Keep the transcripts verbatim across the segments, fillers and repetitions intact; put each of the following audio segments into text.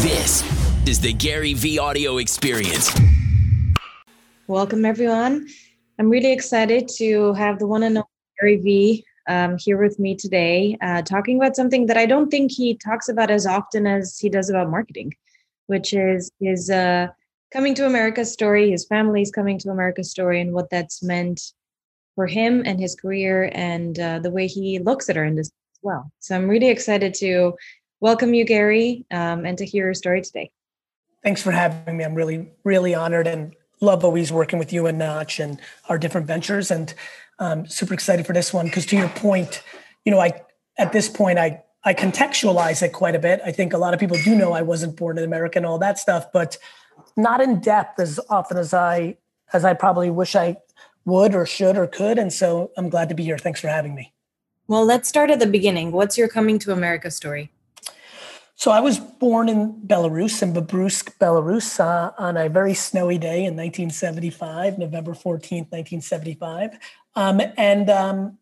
This is the Gary V Audio Experience. Welcome, everyone. I'm really excited to have the one and only Gary V um, here with me today, uh, talking about something that I don't think he talks about as often as he does about marketing, which is his uh, coming to America story, his family's coming to America story, and what that's meant for him and his career and uh, the way he looks at our industry as well. So I'm really excited to welcome you, Gary, um, and to hear your story today. Thanks for having me. I'm really, really honored and love always working with you and Notch and our different ventures. And um, super excited for this one because, to your point, you know, I at this point I I contextualize it quite a bit. I think a lot of people do know I wasn't born in America and all that stuff, but not in depth as often as I as I probably wish I would or should or could. And so I'm glad to be here. Thanks for having me. Well, let's start at the beginning. What's your coming to America story? So I was born in Belarus, in Babrusk, Belarus, uh, on a very snowy day in nineteen seventy-five, November fourteenth, nineteen seventy-five. Um, and um,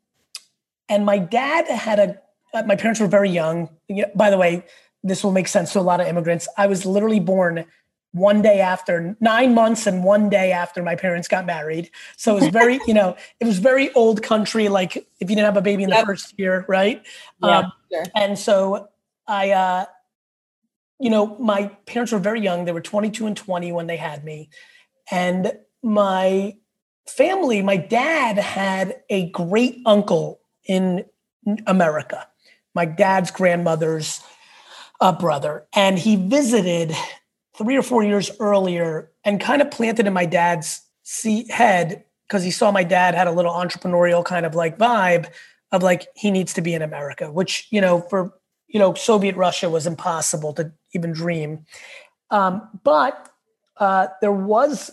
and my dad had a, uh, my parents were very young. By the way, this will make sense to a lot of immigrants. I was literally born one day after, nine months and one day after my parents got married. So it was very, you know, it was very old country, like if you didn't have a baby in the yep. first year, right? Yeah, um, sure. And so I, uh, you know, my parents were very young. They were twenty-two and twenty when they had me. And my family, my dad had a great uncle in America, my dad's grandmother's uh, brother. And he visited three or four years earlier and kind of planted in my dad's head because he saw my dad had a little entrepreneurial kind of like vibe of like, he needs to be in America, which, you know, for you know, Soviet Russia was impossible to even dream. Um, but uh, there was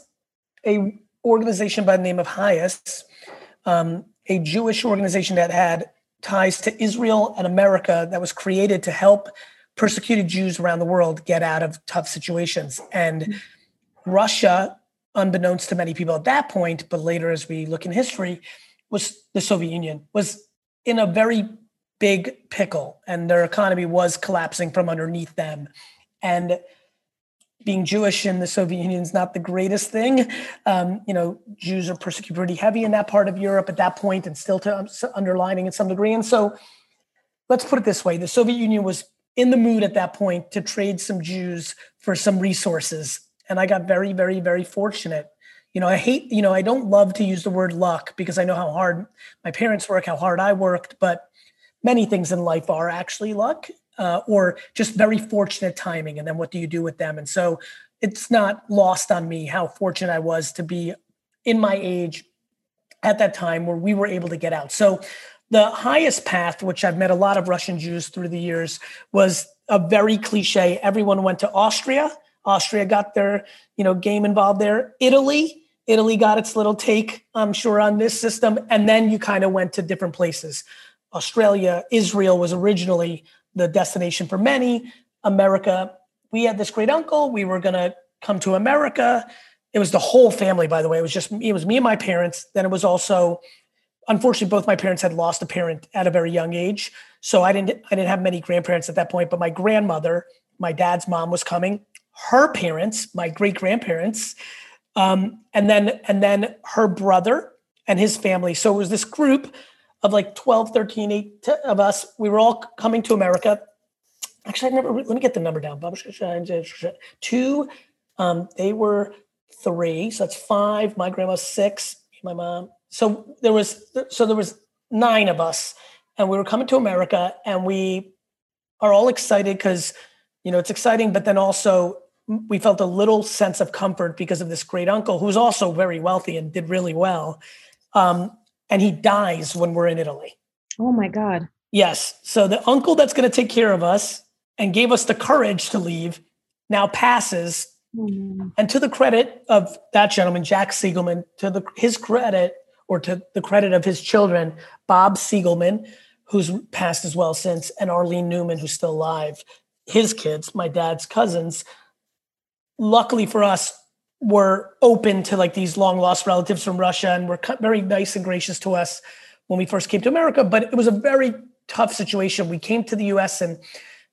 a organization by the name of Hayas, um, a Jewish organization that had ties to Israel and America that was created to help persecuted Jews around the world get out of tough situations. And Russia, unbeknownst to many people at that point, but later as we look in history, was the Soviet Union, was in a very big pickle, and their economy was collapsing from underneath them. And being Jewish in the Soviet Union is not the greatest thing. Um, you know, Jews are persecuted pretty heavy in that part of Europe at that point, and still to underlining in some degree. And so let's put it this way. The Soviet Union was in the mood at that point to trade some Jews for some resources. And I got very, very, very fortunate. You know, I hate, you know, I don't love to use the word luck because I know how hard my parents work, how hard I worked, but many things in life are actually luck uh, or just very fortunate timing. And then what do you do with them? And so it's not lost on me how fortunate I was to be in my age at that time where we were able to get out. So the highest path, which I've met a lot of Russian Jews through the years, was a very cliche. Everyone went to Austria. Austria got their, you know, game involved there. Italy, Italy got its little take, I'm sure, on this system. And then you kind of went to different places. Australia, Israel was originally the destination for many. America, we had this great uncle. We were going to come to America. It was the whole family, by the way. It was just, it was me and my parents. Then it was also, unfortunately, both my parents had lost a parent at a very young age. So I didn't, I didn't have many grandparents at that point, but my grandmother, my dad's mom was coming, her parents, my great grandparents, um, and then, and then her brother and his family. So it was this group of like twelve, thirteen, eight of us. We were all coming to America. Actually, I never, let me get the number down. Two, um, they were three. So that's five. My grandma's six, my mom. So there was, so there was nine of us, and we were coming to America, and we are all excited because, you know, it's exciting, but then also we felt a little sense of comfort because of this great uncle who was also very wealthy and did really well. Um, And he dies when we're in Italy. Oh my God. Yes. So the uncle that's going to take care of us and gave us the courage to leave now passes. Mm-hmm. And to the credit of that gentleman, Jack Siegelman, to the his credit, or to the credit of his children, Bob Siegelman, who's passed as well since, and Arlene Newman, who's still alive, his kids, my dad's cousins, luckily for us, were open to like these long lost relatives from Russia and were very nice and gracious to us when we first came to America. But it was a very tough situation. We came to the U S and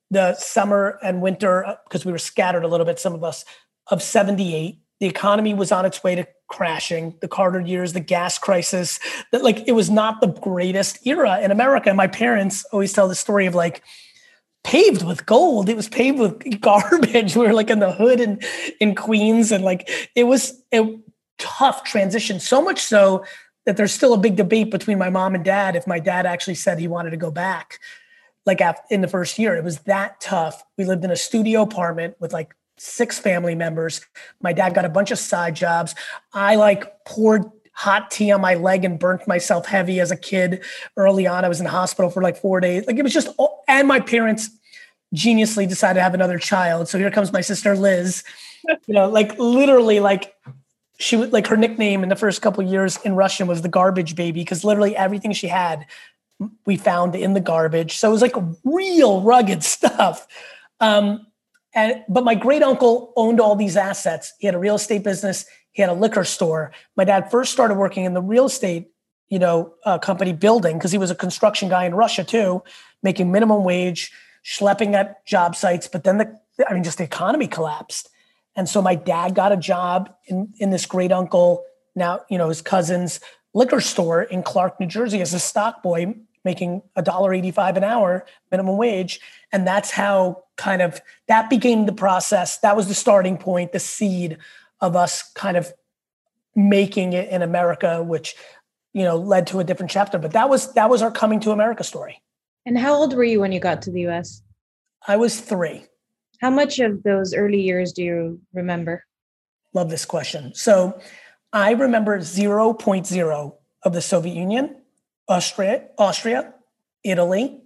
the summer and winter, because we were scattered a little bit, some of us, of seventy-eight. The economy was on its way to crashing, the Carter years, the gas crisis, that like, it was not the greatest era in America. And my parents always tell the story of like, paved with gold. It was paved with garbage. We were like in the hood in, in Queens. And like, it was a tough transition. So much so that there's still a big debate between my mom and dad. If my dad actually said he wanted to go back, like in the first year, it was that tough. We lived in a studio apartment with like six family members. My dad got a bunch of side jobs. I like poured hot tea on my leg and burnt myself heavy as a kid. Early on, I was in the hospital for like four days. Like it was just, and my parents geniusly decided to have another child. So here comes my sister, Liz, you know, like literally like she was like, her nickname in the first couple of years in Russian was the garbage baby, because literally everything she had, we found in the garbage. So it was like real rugged stuff. Um, and, but my great uncle owned all these assets. He had a real estate business. He had a liquor store. My dad first started working in the real estate, you know, uh, company building, because he was a construction guy in Russia too, making minimum wage, schlepping at job sites. But then the, I mean, just the economy collapsed. And so my dad got a job in, in this great uncle, now, you know, his cousin's liquor store in Clark, New Jersey, as a stock boy, making one dollar eighty-five an hour minimum wage. And that's how kind of, that became the process. That was the starting point, the seed of us kind of making it in America, which, you know, led to a different chapter. But that was, that was our coming to America story. And how old were you when you got to the U S? I was three. How much of those early years do you remember? Love this question. So I remember zero point zero of the Soviet Union, Austria, Austria, Italy.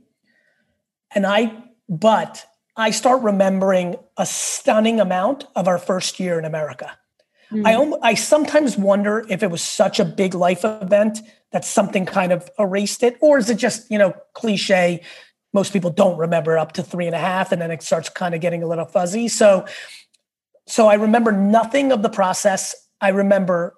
And I, but I start remembering a stunning amount of our first year in America. Mm. I, I sometimes wonder if it was such a big life event that something kind of erased it, or is it just, you know, cliche? Most people don't remember up to three and a half, and then it starts kind of getting a little fuzzy. So, so I remember nothing of the process. I remember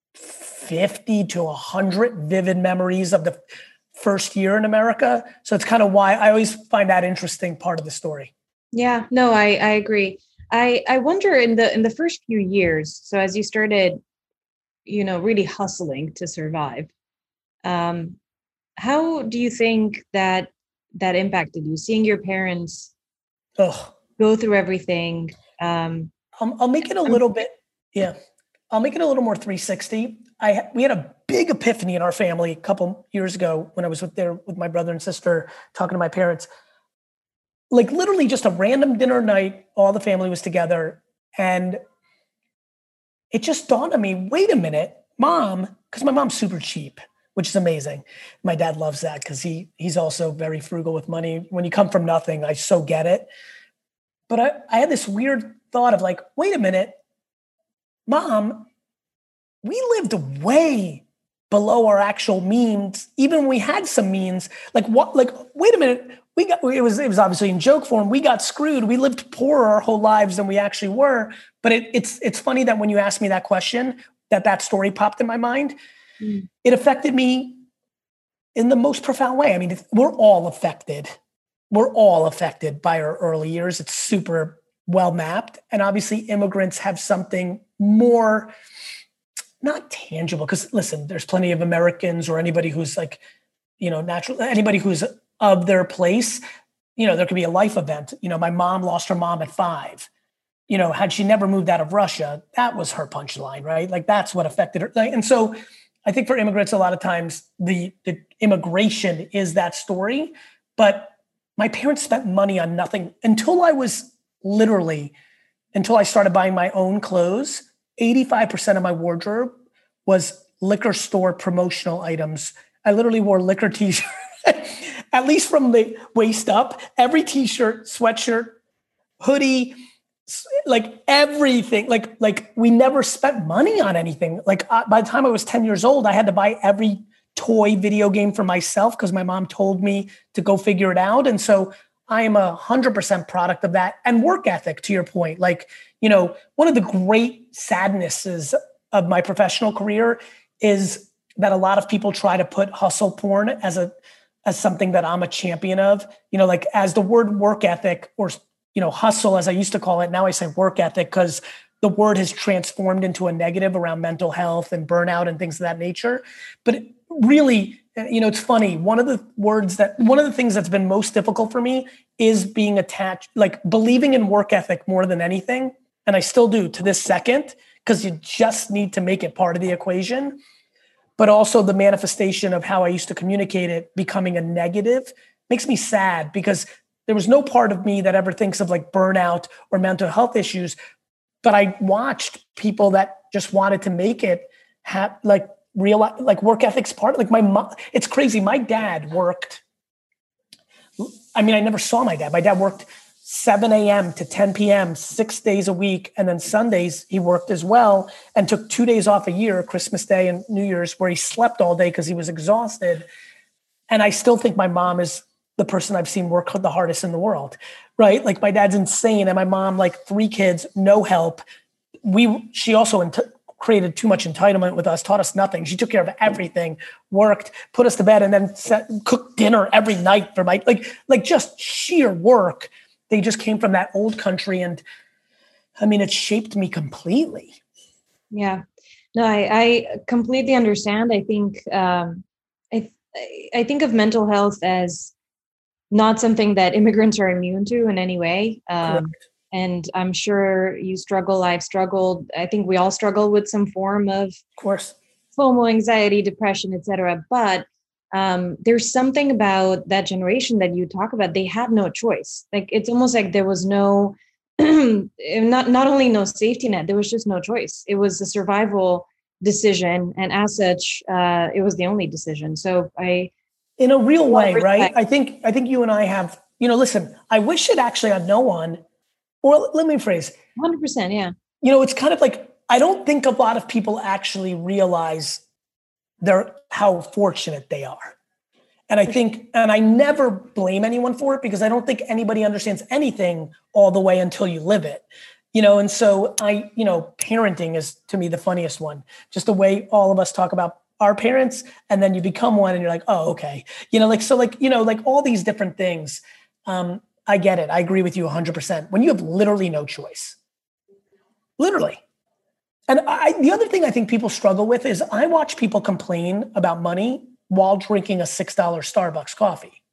fifty to one hundred vivid memories of the first year in America. So it's kind of why I always find that interesting part of the story. Yeah, no, I, I agree. I, I wonder in the in the first few years, so as you started, you know, really hustling to survive, um, how do you think that that impacted you, seeing your parents Ugh. go through everything? Um, I'll, I'll make it a little bit, yeah, I'll make it a little more three sixty. I we had a big epiphany in our family a couple years ago when I was with there with my brother and sister talking to my parents. Like literally just a random dinner night, all the family was together, and it just dawned on me, wait a minute, Mom, because my mom's super cheap, which is amazing. My dad loves that because he he's also very frugal with money. When you come from nothing, I so get it. But I, I had this weird thought of like, wait a minute, Mom, we lived way below our actual means, even when we had some means. Like what? Like wait a minute, we got it was it was obviously in joke form. We got screwed. We lived poorer our whole lives than we actually were. But it, it's it's funny that when you asked me that question, that that story popped in my mind. Mm. It affected me in the most profound way. I mean, we're all affected. We're all affected by our early years. It's super well mapped, and obviously, immigrants have something more. Not tangible, because listen, there's plenty of Americans or anybody who's like, you know, natural, anybody who's of their place, you know, there could be a life event. You know, my mom lost her mom at five. You know, had she never moved out of Russia, that was her punchline, right? Like that's what affected her. And so I think for immigrants, a lot of times the, the immigration is that story. But my parents spent money on nothing until I was literally, until I started buying my own clothes. eighty-five percent of my wardrobe was liquor store promotional items. I literally wore liquor t-shirts, at least from the waist up, every t-shirt, sweatshirt, hoodie, like everything. Like, like we never spent money on anything. Like uh, by the time I was ten years old, I had to buy every toy video game for myself because my mom told me to go figure it out. And so I am a hundred percent product of that, and work ethic, to your point. Like, you know, one of the great sadnesses of my professional career is that a lot of people try to put hustle porn as a, as something that I'm a champion of, you know, like as the word work ethic or, you know, hustle, as I used to call it. Now I say work ethic because the word has transformed into a negative around mental health and burnout and things of that nature. But it really, you know, it's funny. One of the words that, one of the things that's been most difficult for me is being attached, like believing in work ethic more than anything. And I still do to this second, because you just need to make it part of the equation. But also the manifestation of how I used to communicate it becoming a negative makes me sad, because there was no part of me that ever thinks of like burnout or mental health issues. But I watched people that just wanted to make it have like real, like work ethics part. Like my mom, it's crazy. My dad worked. I mean, I never saw my dad. My dad worked seven a.m. to ten p.m., six days a week. And then Sundays he worked as well and took two days off a year, Christmas Day and New Year's, where he slept all day because he was exhausted. And I still think my mom is the person I've seen work the hardest in the world, right? Like my dad's insane. And my mom, like three kids, no help. We, she also ent- created too much entitlement with us, taught us nothing. She took care of everything, worked, put us to bed, and then set, cooked dinner every night for my, like, like just sheer work. They just came from that old country. And I mean, it shaped me completely. Yeah, no, I, I completely understand. I think, um, I, I think of mental health as not something that immigrants are immune to in any way. Um, and I'm sure you struggle. I've struggled. I think we all struggle with some form of, of course, FOMO, anxiety, depression, et cetera. But um, there's something about that generation that you talk about. They had no choice. Like, it's almost like there was no, not, not only no safety net, there was just no choice. It was a survival decision. And as such, uh, it was the only decision. So I, in a real way, right? I think, I think you and I have, you know, listen, I wish it actually had no one, or let me phrase. one hundred percent, yeah. You know, it's kind of like, I don't think a lot of people actually realize their, how fortunate they are. And I think, and I never blame anyone for it, because I don't think anybody understands anything all the way until you live it. You know, and so I, you know, parenting is to me the funniest one. Just the way all of us talk about our parents, and then you become one and you're like, oh, okay. You know, like, so like, you know, like all these different things. Um, I get it. I agree with you one hundred percent. When you have literally no choice, literally. And I, the other thing I think people struggle with is I watch people complain about money while drinking a six dollar Starbucks coffee.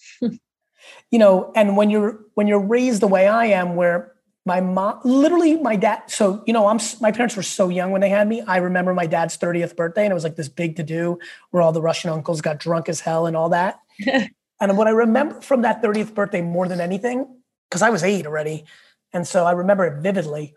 You know, and when you're, when you're raised the way I am, where my mom, literally my dad, so, you know, I'm, my parents were so young when they had me. I remember my dad's thirtieth birthday, and it was like this big to do where all the Russian uncles got drunk as hell and all that. And what I remember from that thirtieth birthday more than anything, because I was eight already, and so I remember it vividly,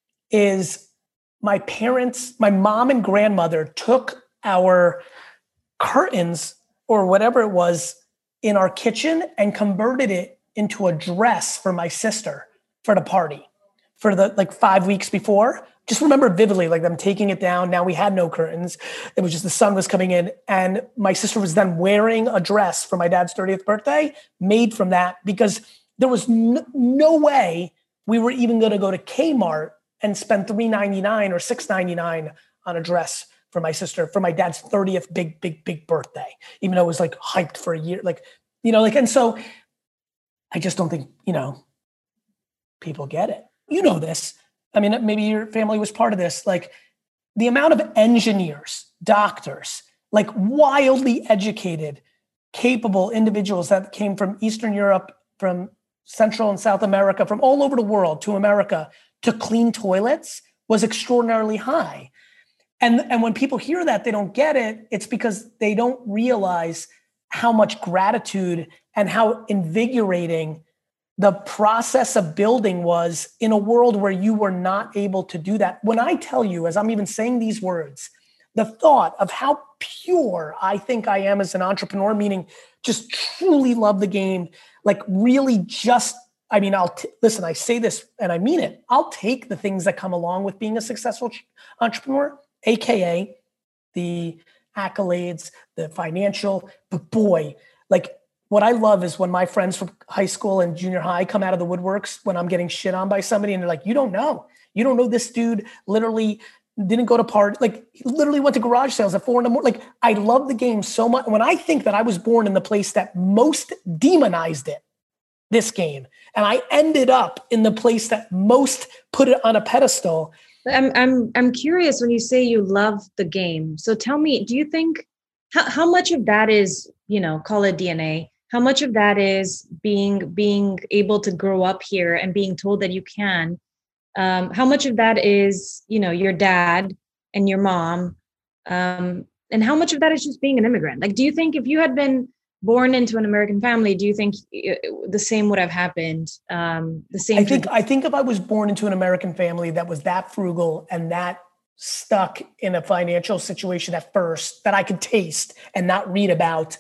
is my parents, my mom and grandmother took our curtains or whatever it was in our kitchen and converted it into a dress for my sister for the party for the like five weeks before. Just remember vividly, like them taking it down. Now we had no curtains. It was just the sun was coming in. And my sister was then wearing a dress for my dad's thirtieth birthday made from that, because there was no, no way we were even going to go to Kmart and spend three ninety-nine or six ninety-nine on a dress for my sister for my dad's thirtieth big, big, big birthday, even though it was like hyped for a year. Like, you know, like, and so I just don't think, you know, people get it. You know this. I mean, maybe your family was part of this. Like the amount of engineers, doctors, like wildly educated, capable individuals that came from Eastern Europe, from Central and South America, from all over the world to America to clean toilets was extraordinarily high. And, and when people hear that, they don't get it. It's because they don't realize how much gratitude and how invigorating the process of building was in a world where you were not able to do that. When I tell you, as I'm even saying these words, the thought of how pure I think I am as an entrepreneur, meaning just truly love the game, like really just, I mean, I'll t- listen, I say this and I mean it. I'll take the things that come along with being a successful entrepreneur, A K A the accolades, the financial, but boy, like, what I love is when my friends from high school and junior high come out of the woodworks when I'm getting shit on by somebody and they're like, you don't know. You don't know this dude literally didn't go to party, like literally went to garage sales at four in the morning. Like I love the game so much. When I think that I was born in the place that most demonized it, this game, and I ended up in the place that most put it on a pedestal. I'm I'm I'm curious when you say you love the game. So tell me, do you think how, how much of that is, you know, call it D N A? How much of that is being being able to grow up here and being told that you can? Um, how much of that is, you know, your dad and your mom? Um, and how much of that is just being an immigrant? Like, do you think if you had been born into an American family, do you think the same would have happened? Um, the same. I think, I think if I was born into an American family that was that frugal and that stuck in a financial situation at first that I could taste and not read about,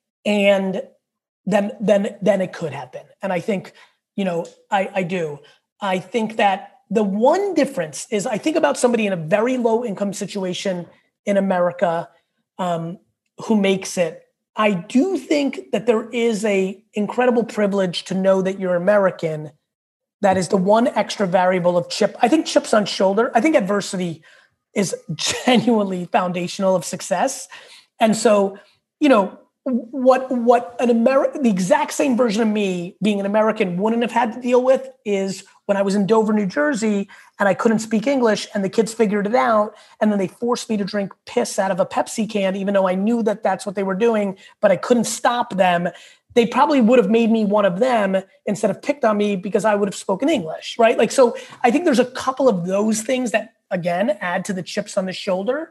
and then, then, then it could have been. And I think, you know, I, I do. I think that the one difference is I think about somebody in a very low income situation in America um, who makes it. I do think that there is a incredible privilege to know that you're American. That is the one extra variable of chip. I think chips on shoulder. I think adversity is genuinely foundational of success. And so, you know, what what an American, the exact same version of me being an American wouldn't have had to deal with is when I was in Dover, New Jersey, and I couldn't speak English, and the kids figured it out, and then they forced me to drink piss out of a Pepsi can, even though I knew that that's what they were doing, but I couldn't stop them. They probably would have made me one of them instead of picked on me because I would have spoken English, right? Like, so I think there's a couple of those things that, again, add to the chips on the shoulder.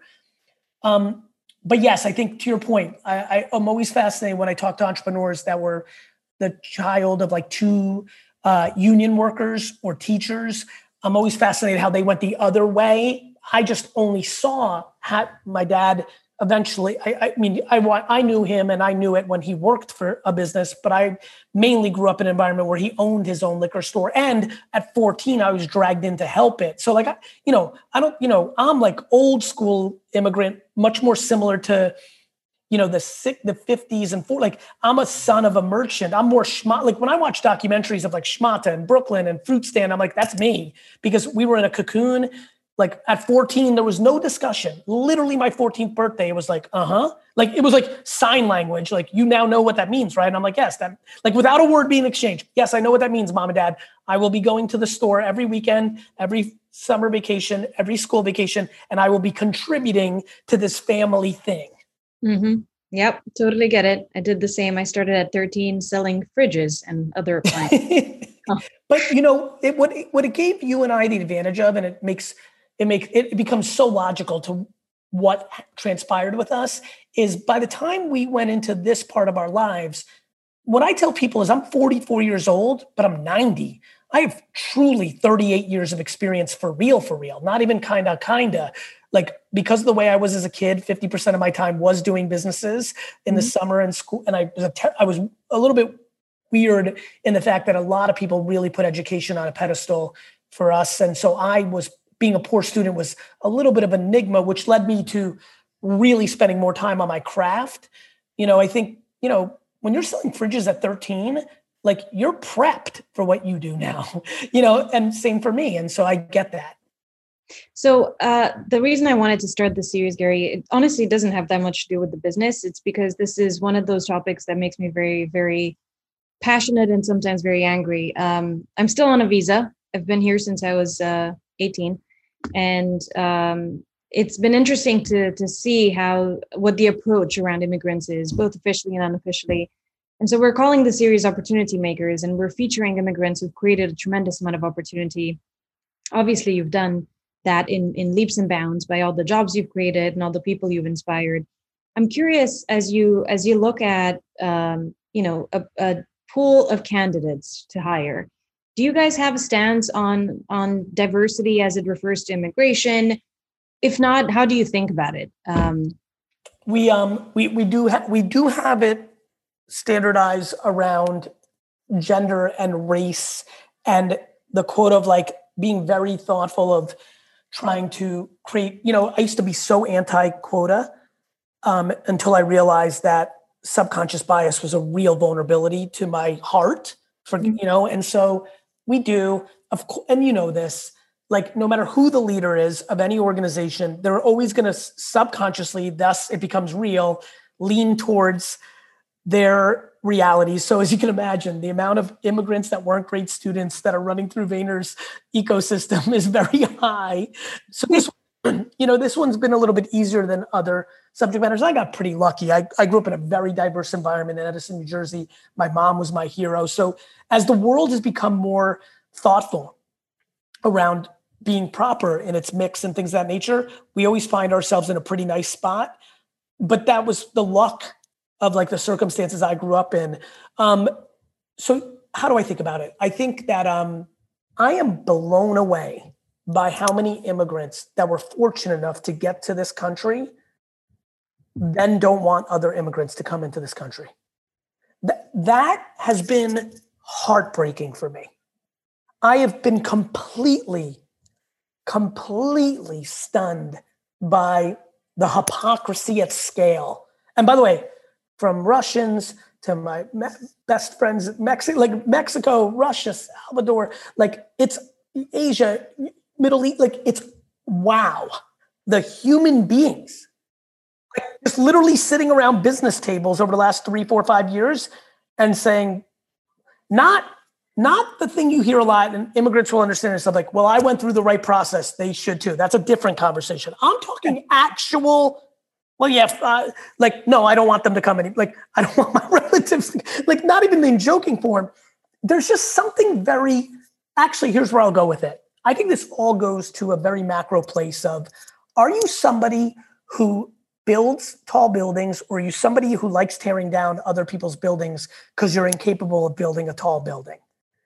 Um, but yes, I think to your point, I, I, I'm always fascinated when I talk to entrepreneurs that were the child of like two Uh, union workers or teachers. I'm always fascinated how they went the other way. I just only saw how my dad eventually, I, I mean, I, I knew him and I knew it when he worked for a business, but I mainly grew up in an environment where he owned his own liquor store. And at fourteen, I was dragged in to help it. So like, I, you know, I don't, you know, I'm like old school immigrant, much more similar to, you know, the sick, the fifties and four, like I'm a son of a merchant. I'm more schma. Like when I watch documentaries of like Schmata and Brooklyn and Fruit Stand, I'm like, that's me, because we were in a cocoon. Like at fourteen, there was no discussion. Literally my fourteenth birthday, it was like, uh-huh. Like it was like sign language. Like, you now know what that means, right? And I'm like, yes, that, like without a word being exchanged. Yes, I know what that means, mom and dad. I will be going to the store every weekend, every summer vacation, every school vacation, and I will be contributing to this family thing. Mm-hmm. Yep, totally get it. I did the same. I started at thirteen selling fridges and other appliances. Oh. But you know, it, what it, what it gave you and I the advantage of, and it makes it make it becomes so logical to what transpired with us, is by the time we went into this part of our lives, what I tell people is I'm forty-four years old, but I'm ninety. I have truly thirty-eight years of experience for real, for real, not even kinda, kinda. Like, because of the way I was as a kid, fifty percent of my time was doing businesses in mm-hmm. the summer and school. And I was, a te- I was a little bit weird in the fact that a lot of people really put education on a pedestal for us. And so I was, being a poor student was a little bit of an enigma, which led me to really spending more time on my craft. You know, I think, you know, when you're selling fridges at thirteen, like you're prepped for what you do now, you know, and same for me. And so I get that. So uh, the reason I wanted to start this series, Gary, it honestly doesn't have that much to do with the business. It's because this is one of those topics that makes me very, very passionate and sometimes very angry. Um, I'm still on a visa. I've been here since I was uh, eighteen. And um, it's been interesting to to see how what the approach around immigrants is, both officially and unofficially. And so we're calling the series Opportunity Makers, and we're featuring immigrants who've created a tremendous amount of opportunity. Obviously, you've done that in, in leaps and bounds by all the jobs you've created and all the people you've inspired. I'm curious, as you as you look at um, you know a, a pool of candidates to hire, do you guys have a stance on on diversity as it refers to immigration? If not, how do you think about it? Um, we um we we do ha- we do have it standardized around gender and race, and the quote of like being very thoughtful of trying to create, you know, I used to be so anti-quota um, until I realized that subconscious bias was a real vulnerability to my heart, for, you know, and so we do, of course, and you know this, like no matter who the leader is of any organization, they're always going to subconsciously, thus it becomes real, lean towards their realities. So as you can imagine, the amount of immigrants that weren't great students that are running through Vayner's ecosystem is very high. So this, you know, this one's been a little bit easier than other subject matters. I got pretty lucky. I, I grew up in a very diverse environment in Edison, New Jersey. My mom was my hero. So as the world has become more thoughtful around being proper in its mix and things of that nature, we always find ourselves in a pretty nice spot. But that was the luck of like the circumstances I grew up in. Um, so how do I think about it? I think that um, I am blown away by how many immigrants that were fortunate enough to get to this country then don't want other immigrants to come into this country. Th- that has been heartbreaking for me. I have been completely, completely stunned by the hypocrisy at scale. And by the way, from Russians to my me- best friends, Mexico, like Mexico, Russia, Salvador, like it's Asia, Middle East, like it's wow. The human beings, like just literally sitting around business tables over the last three, four, five years and saying, not, not the thing you hear a lot, and immigrants will understand and stuff like, well, I went through the right process. They should too. That's a different conversation. I'm talking actual, well, yeah, uh, like, no, I don't want them to come in. Like, I don't want my relatives, to, like not even in joking form. There's just something very, actually, here's where I'll go with it. I think this all goes to a very macro place of, are you somebody who builds tall buildings, or are you somebody who likes tearing down other people's buildings because you're incapable of building a tall building?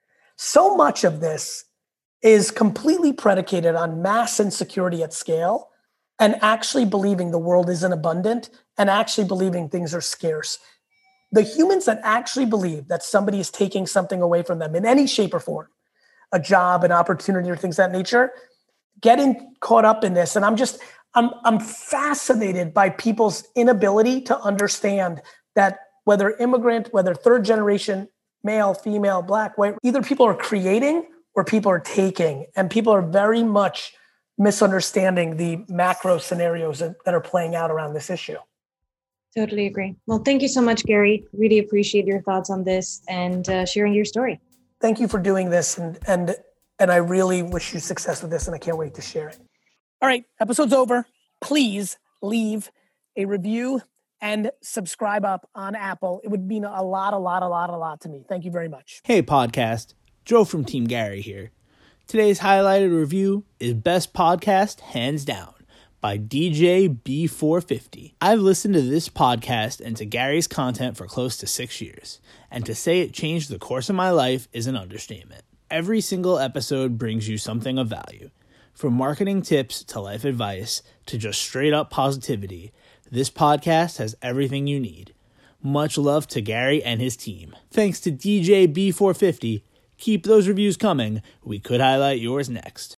So much of this is completely predicated on mass insecurity at scale and actually believing the world isn't abundant and actually believing things are scarce. The humans that actually believe that somebody is taking something away from them in any shape or form, a job, an opportunity, or things of that nature, getting caught up in this. And I'm just, I'm, I'm fascinated by people's inability to understand that whether immigrant, whether third generation, male, female, black, white, either people are creating or people are taking, and people are very much misunderstanding the macro scenarios that, that are playing out around this issue. Totally agree. Well, thank you so much, Gary. Really appreciate your thoughts on this and uh, sharing your story. Thank you for doing this, and and and I really wish you success with this, and I can't wait to share it. All right, episode's over. Please leave a review and subscribe up on Apple. It would mean a lot, a lot, a lot, a lot to me. Thank you very much. Hey, podcast. Joe from Team Gary here. Today's highlighted review is Best Podcast Hands Down by D J B four fifty. I've listened to this podcast and to Gary's content for close to six years, and to say it changed the course of my life is an understatement. Every single episode brings you something of value. From marketing tips to life advice to just straight up positivity, this podcast has everything you need. Much love to Gary and his team. Thanks to D J B four fifty. Keep those reviews coming. We could highlight yours next.